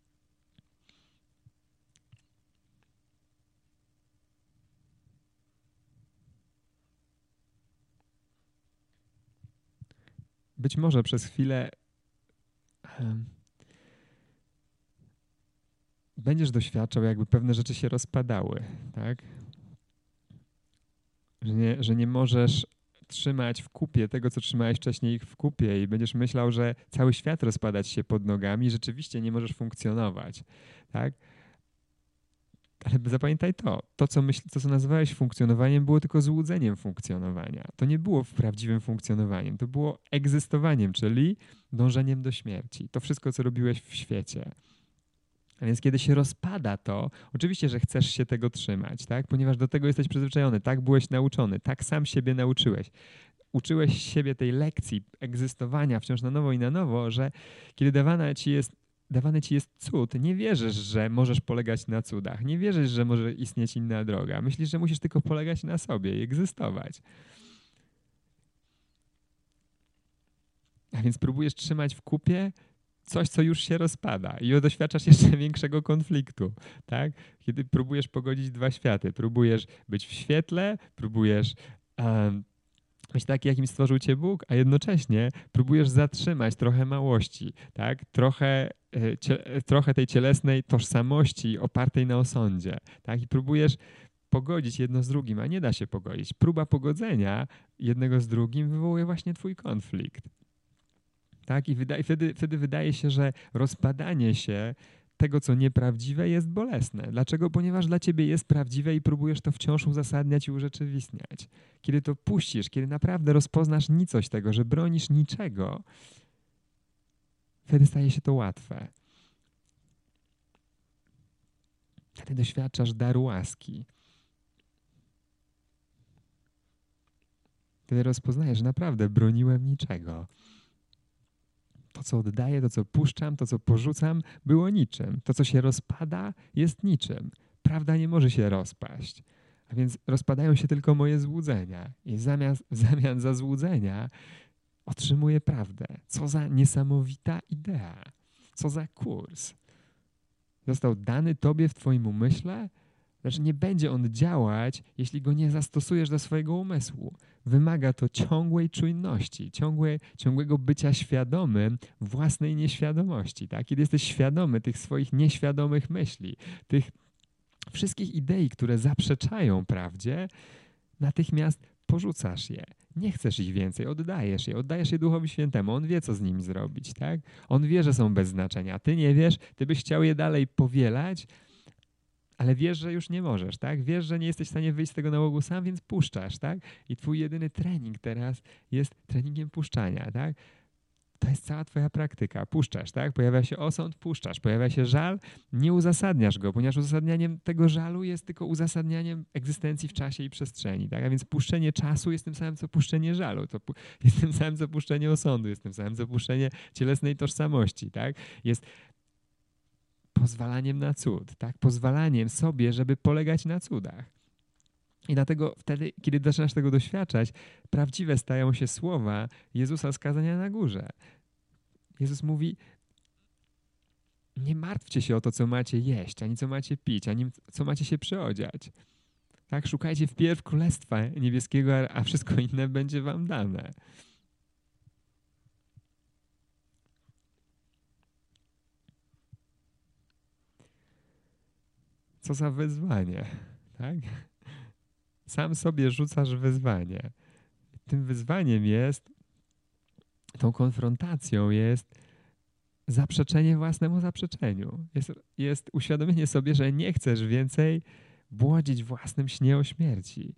Być może przez chwilę będziesz doświadczał, jakby pewne rzeczy się rozpadały, tak? Że nie możesz trzymać w kupie tego, co trzymałeś wcześniej w kupie i będziesz myślał, że cały świat rozpada ci się pod nogami i rzeczywiście nie możesz funkcjonować, tak? Ale zapamiętaj to co nazywałeś funkcjonowaniem, było tylko złudzeniem funkcjonowania. To nie było prawdziwym funkcjonowaniem, to było egzystowaniem, czyli dążeniem do śmierci. To wszystko, co robiłeś w świecie. A więc kiedy się rozpada to, oczywiście, że chcesz się tego trzymać, tak? Ponieważ do tego jesteś przyzwyczajony, tak byłeś nauczony, tak sam siebie nauczyłeś. Uczyłeś siebie tej lekcji egzystowania wciąż na nowo, że kiedy dawany ci jest cud, nie wierzysz, że możesz polegać na cudach, nie wierzysz, że może istnieć inna droga. Myślisz, że musisz tylko polegać na sobie i egzystować. A więc próbujesz trzymać w kupie coś, co już się rozpada i doświadczasz jeszcze większego konfliktu, tak? Kiedy próbujesz pogodzić dwa światy, próbujesz być w świetle, próbujesz być taki, jakim stworzył cię Bóg, a jednocześnie próbujesz zatrzymać trochę małości, tak? Trochę tej cielesnej tożsamości opartej na osądzie, tak? I próbujesz pogodzić jedno z drugim, a nie da się pogodzić. Próba pogodzenia jednego z drugim wywołuje właśnie twój konflikt. Tak? I wtedy wydaje się, że rozpadanie się tego, co nieprawdziwe, jest bolesne. Dlaczego? Ponieważ dla ciebie jest prawdziwe i próbujesz to wciąż uzasadniać i urzeczywistniać. Kiedy to puścisz, kiedy naprawdę rozpoznasz nicość tego, że bronisz niczego, wtedy staje się to łatwe. Wtedy doświadczasz daru łaski. Wtedy rozpoznajesz, że naprawdę broniłem niczego. To, co oddaję, to, co puszczam, to, co porzucam, było niczym. To, co się rozpada, jest niczym. Prawda nie może się rozpaść. A więc rozpadają się tylko moje złudzenia. I w zamian za złudzenia otrzymuję prawdę. Co za niesamowita idea. Co za kurs. Został dany tobie w twoim umyśle, lecz nie będzie on działać, jeśli go nie zastosujesz do swojego umysłu. Wymaga to ciągłej czujności, ciągłego bycia świadomym własnej nieświadomości. Tak? Kiedy jesteś świadomy tych swoich nieświadomych myśli, tych wszystkich idei, które zaprzeczają prawdzie, natychmiast porzucasz je. Nie chcesz ich więcej, oddajesz je Duchowi Świętemu. On wie, co z nimi zrobić. Tak? On wie, że są bez znaczenia. Ty nie wiesz, ty byś chciał je dalej powielać, ale wiesz, że już nie możesz, tak? Wiesz, że nie jesteś w stanie wyjść z tego nałogu sam, więc puszczasz, tak? I twój jedyny trening teraz jest treningiem puszczania, tak? To jest cała twoja praktyka. Puszczasz, tak? Pojawia się osąd, puszczasz. Pojawia się żal, nie uzasadniasz go, ponieważ uzasadnianiem tego żalu jest tylko uzasadnianiem egzystencji w czasie i przestrzeni, tak? A więc puszczenie czasu jest tym samym, co puszczenie żalu. Jest tym samym, co puszczenie osądu. Jest tym samym, co puszczenie cielesnej tożsamości, tak? Jest pozwalaniem na cud, tak? Pozwalaniem sobie, żeby polegać na cudach. I dlatego wtedy, kiedy zaczynasz tego doświadczać, prawdziwe stają się słowa Jezusa z kazania na górze. Jezus mówi, nie martwcie się o to, co macie jeść, ani co macie pić, ani co macie się przyodziać. Tak? Szukajcie wpierw Królestwa Niebieskiego, a wszystko inne będzie wam dane. Co za wyzwanie, tak? Sam sobie rzucasz wyzwanie. Tym wyzwaniem jest, tą konfrontacją jest zaprzeczenie własnemu zaprzeczeniu. Jest uświadomienie sobie, że nie chcesz więcej błodzić własnym śnie o śmierci.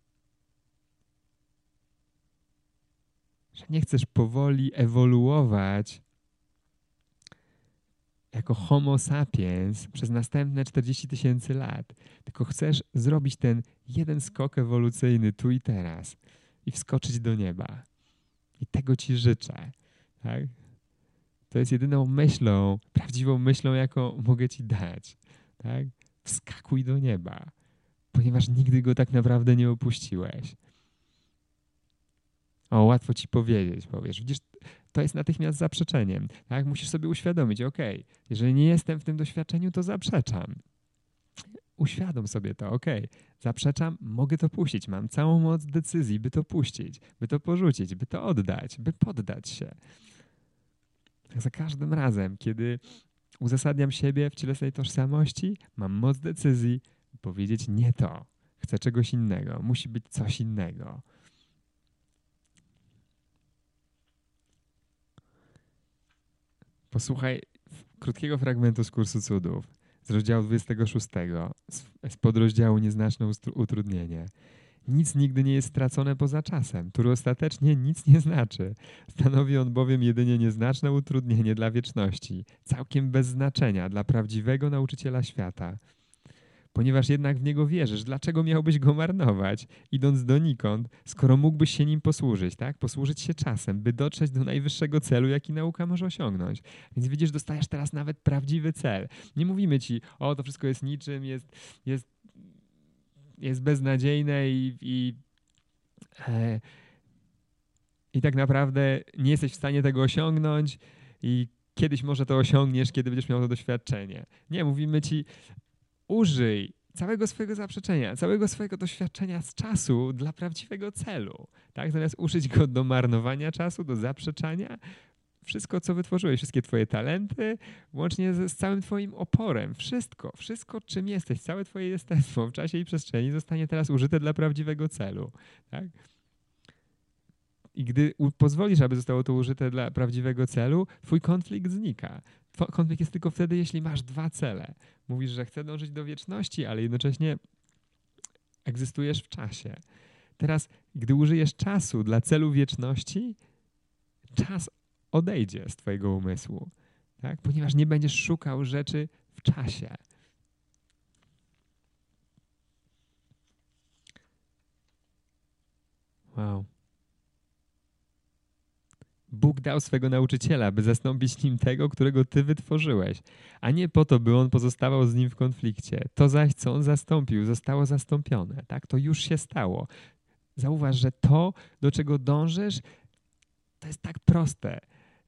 Że nie chcesz powoli ewoluować jako homo sapiens przez następne 40 000 lat. Tylko chcesz zrobić ten jeden skok ewolucyjny tu i teraz i wskoczyć do nieba. I tego ci życzę. Tak? To jest jedyną myślą, prawdziwą myślą, jaką mogę ci dać. Tak? Wskakuj do nieba, ponieważ nigdy go tak naprawdę nie opuściłeś. O, łatwo ci powiedzieć, powiesz. Widzisz, to jest natychmiast zaprzeczeniem. Tak? Musisz sobie uświadomić, jeżeli nie jestem w tym doświadczeniu, to zaprzeczam. Uświadom sobie to, zaprzeczam, mogę to puścić, mam całą moc decyzji, by to puścić, by to porzucić, by to oddać, by poddać się. Za każdym razem, kiedy uzasadniam siebie w cielesnej tożsamości, mam moc decyzji, by powiedzieć nie to, chcę czegoś innego, musi być coś innego. Posłuchaj krótkiego fragmentu z Kursu Cudów, z rozdziału 26, z podrozdziału Nieznaczne utrudnienie. Nic nigdy nie jest stracone poza czasem, który ostatecznie nic nie znaczy. Stanowi on bowiem jedynie nieznaczne utrudnienie dla wieczności, całkiem bez znaczenia dla prawdziwego nauczyciela świata. Ponieważ jednak w niego wierzysz, dlaczego miałbyś go marnować, idąc donikąd, skoro mógłbyś się nim posłużyć, tak? Posłużyć się czasem, by dotrzeć do najwyższego celu, jaki nauka może osiągnąć. Więc widzisz, dostajesz teraz nawet prawdziwy cel. Nie mówimy ci, to wszystko jest niczym, jest beznadziejne i tak naprawdę nie jesteś w stanie tego osiągnąć i kiedyś może to osiągniesz, kiedy będziesz miał to doświadczenie. Nie, mówimy ci, użyj całego swojego zaprzeczenia, całego swojego doświadczenia z czasu dla prawdziwego celu. Tak? Zamiast użyć go do marnowania czasu, do zaprzeczania, wszystko, co wytworzyłeś, wszystkie twoje talenty, łącznie z całym twoim oporem, wszystko, czym jesteś, całe twoje jestestwo w czasie i przestrzeni zostanie teraz użyte dla prawdziwego celu. Tak? I gdy pozwolisz, aby zostało to użyte dla prawdziwego celu, twój konflikt znika. Konflikt jest tylko wtedy, jeśli masz dwa cele. Mówisz, że chcę dążyć do wieczności, ale jednocześnie egzystujesz w czasie. Teraz, gdy użyjesz czasu dla celu wieczności, czas odejdzie z twojego umysłu, tak? Ponieważ nie będziesz szukał rzeczy w czasie. Wow. Bóg dał swego nauczyciela, by zastąpić nim tego, którego ty wytworzyłeś, a nie po to, by on pozostawał z nim w konflikcie. To zaś, co on zastąpił, zostało zastąpione. Tak? To już się stało. Zauważ, że to, do czego dążysz, to jest tak proste.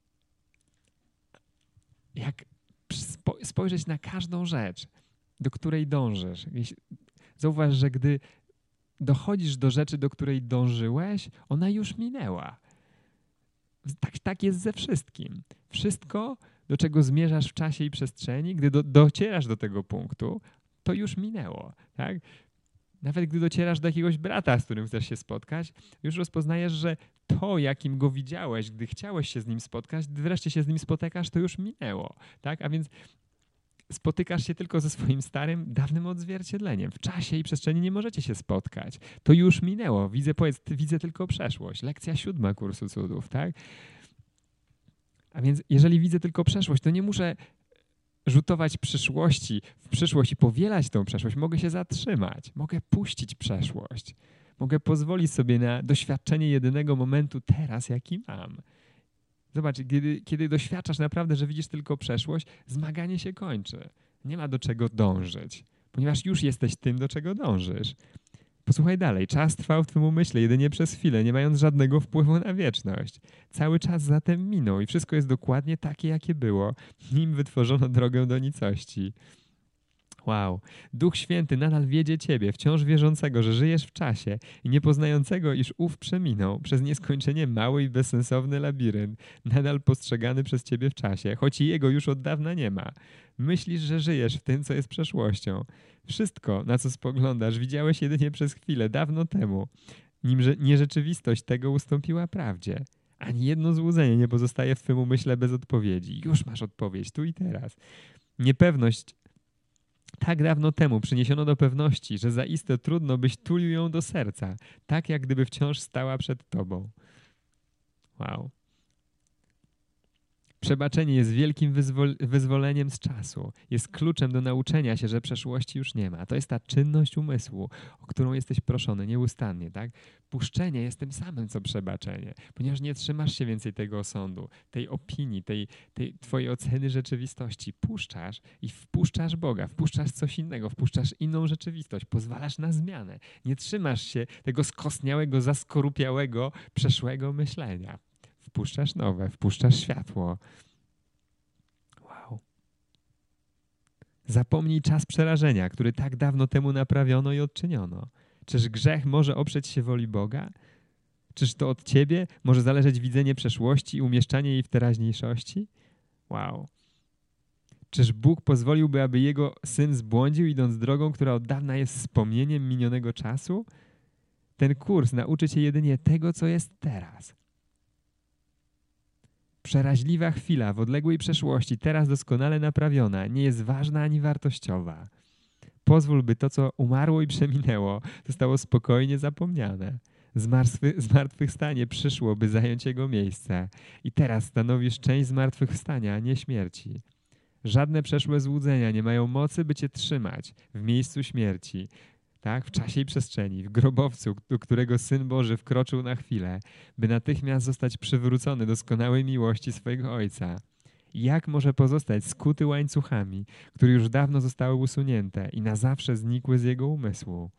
Jak spojrzeć na każdą rzecz, do której dążysz. Zauważ, że gdy dochodzisz do rzeczy, do której dążyłeś, ona już minęła. Tak jest ze wszystkim. Wszystko, do czego zmierzasz w czasie i przestrzeni, gdy docierasz do tego punktu, to już minęło. Tak? Nawet gdy docierasz do jakiegoś brata, z którym chcesz się spotkać, już rozpoznajesz, że to, jakim go widziałeś, gdy chciałeś się z nim spotkać, gdy wreszcie się z nim spotykasz, to już minęło. Tak? A więc spotykasz się tylko ze swoim starym, dawnym odzwierciedleniem. W czasie i przestrzeni nie możecie się spotkać. To już minęło. Widzę tylko przeszłość. Lekcja 7 Kursu Cudów. Tak? A więc jeżeli widzę tylko przeszłość, to nie muszę rzutować w przyszłość i powielać tą przeszłość. Mogę się zatrzymać. Mogę puścić przeszłość. Mogę pozwolić sobie na doświadczenie jedynego momentu teraz, jaki mam. Zobacz, kiedy doświadczasz naprawdę, że widzisz tylko przeszłość, zmaganie się kończy. Nie ma do czego dążyć, ponieważ już jesteś tym, do czego dążysz. Posłuchaj dalej. Czas trwał w twym umyśle jedynie przez chwilę, nie mając żadnego wpływu na wieczność. Cały czas zatem minął i wszystko jest dokładnie takie, jakie było, nim wytworzono drogę do nicości. Wow. Duch Święty nadal wiedzie ciebie, wciąż wierzącego, że żyjesz w czasie i niepoznającego, iż ów przeminął przez nieskończenie mały i bezsensowny labirynt, nadal postrzegany przez ciebie w czasie, choć i jego już od dawna nie ma. Myślisz, że żyjesz w tym, co jest przeszłością. Wszystko, na co spoglądasz, widziałeś jedynie przez chwilę, dawno temu, nim nierzeczywistość tego ustąpiła prawdzie. Ani jedno złudzenie nie pozostaje w twym umyśle bez odpowiedzi. Już masz odpowiedź, tu i teraz. Niepewność tak dawno temu przyniesiono do pewności, że zaiste trudno byś tulił ją do serca, tak jak gdyby wciąż stała przed tobą. Wow. Przebaczenie jest wielkim wyzwoleniem z czasu. Jest kluczem do nauczenia się, że przeszłości już nie ma. To jest ta czynność umysłu, o którą jesteś proszony nieustannie. Tak? Puszczenie jest tym samym, co przebaczenie, ponieważ nie trzymasz się więcej tego osądu, tej opinii, tej twojej oceny rzeczywistości. Puszczasz i wpuszczasz Boga, wpuszczasz coś innego, wpuszczasz inną rzeczywistość, pozwalasz na zmianę. Nie trzymasz się tego skostniałego, zaskorupiałego, przeszłego myślenia. wpuszczasz nowe, wpuszczasz światło. Wow. Zapomnij czas przerażenia, który tak dawno temu naprawiono i odczyniono. Czyż grzech może oprzeć się woli Boga? Czyż to od ciebie może zależeć widzenie przeszłości i umieszczanie jej w teraźniejszości? Wow. Czyż Bóg pozwoliłby, aby Jego Syn zbłądził, idąc drogą, która od dawna jest wspomnieniem minionego czasu? Ten kurs nauczy cię jedynie tego, co jest teraz. Przeraźliwa chwila w odległej przeszłości, teraz doskonale naprawiona, nie jest ważna ani wartościowa. Pozwól, by to, co umarło i przeminęło, zostało spokojnie zapomniane. Zmartwychwstanie przyszło, by zająć jego miejsce. I teraz stanowisz część zmartwychwstania, a nie śmierci. Żadne przeszłe złudzenia nie mają mocy, by cię trzymać w miejscu śmierci, tak? W czasie i przestrzeni, w grobowcu, do którego Syn Boży wkroczył na chwilę, by natychmiast zostać przywrócony doskonałej miłości swojego Ojca. Jak może pozostać skuty łańcuchami, które już dawno zostały usunięte i na zawsze znikły z jego umysłu?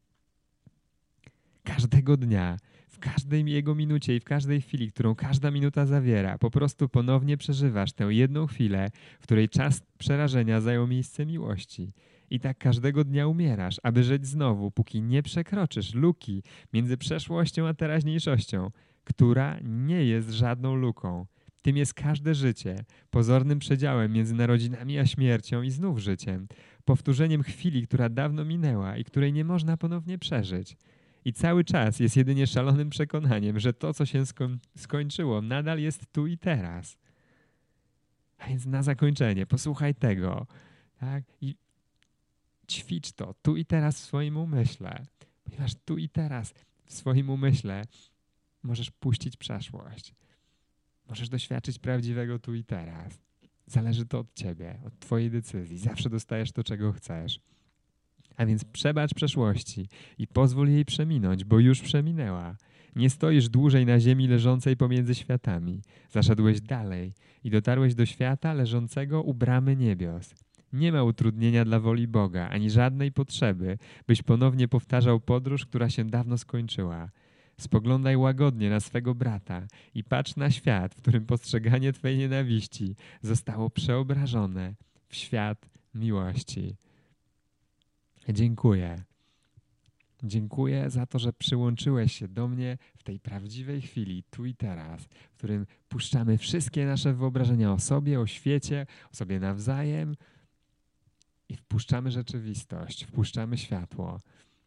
Każdego dnia, w każdej jego minucie i w każdej chwili, którą każda minuta zawiera, po prostu ponownie przeżywasz tę jedną chwilę, w której czas przerażenia zajął miejsce miłości. I tak każdego dnia umierasz, aby żyć znowu, póki nie przekroczysz luki między przeszłością a teraźniejszością, która nie jest żadną luką. Tym jest każde życie, pozornym przedziałem między narodzinami a śmiercią i znów życiem, powtórzeniem chwili, która dawno minęła i której nie można ponownie przeżyć. I cały czas jest jedynie szalonym przekonaniem, że to, co się skończyło, nadal jest tu i teraz. A więc na zakończenie posłuchaj tego, tak? I ćwicz to tu i teraz w swoim umyśle, ponieważ tu i teraz w swoim umyśle możesz puścić przeszłość. Możesz doświadczyć prawdziwego tu i teraz. Zależy to od ciebie, od twojej decyzji. Zawsze dostajesz to, czego chcesz. A więc przebacz przeszłości i pozwól jej przeminąć, bo już przeminęła. Nie stoisz dłużej na ziemi leżącej pomiędzy światami. Zaszedłeś dalej i dotarłeś do świata leżącego u bramy niebios. Nie ma utrudnienia dla woli Boga, ani żadnej potrzeby, byś ponownie powtarzał podróż, która się dawno skończyła. Spoglądaj łagodnie na swego brata i patrz na świat, w którym postrzeganie twej nienawiści zostało przeobrażone w świat miłości. Dziękuję. Dziękuję za to, że przyłączyłeś się do mnie w tej prawdziwej chwili, tu i teraz, w którym puszczamy wszystkie nasze wyobrażenia o sobie, o świecie, o sobie nawzajem i wpuszczamy rzeczywistość, wpuszczamy światło.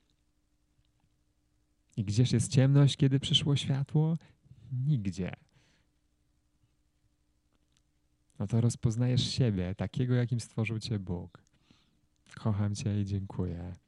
I gdzież jest ciemność, kiedy przyszło światło? Nigdzie. No to rozpoznajesz siebie, takiego, jakim stworzył cię Bóg. Kocham cię i dziękuję.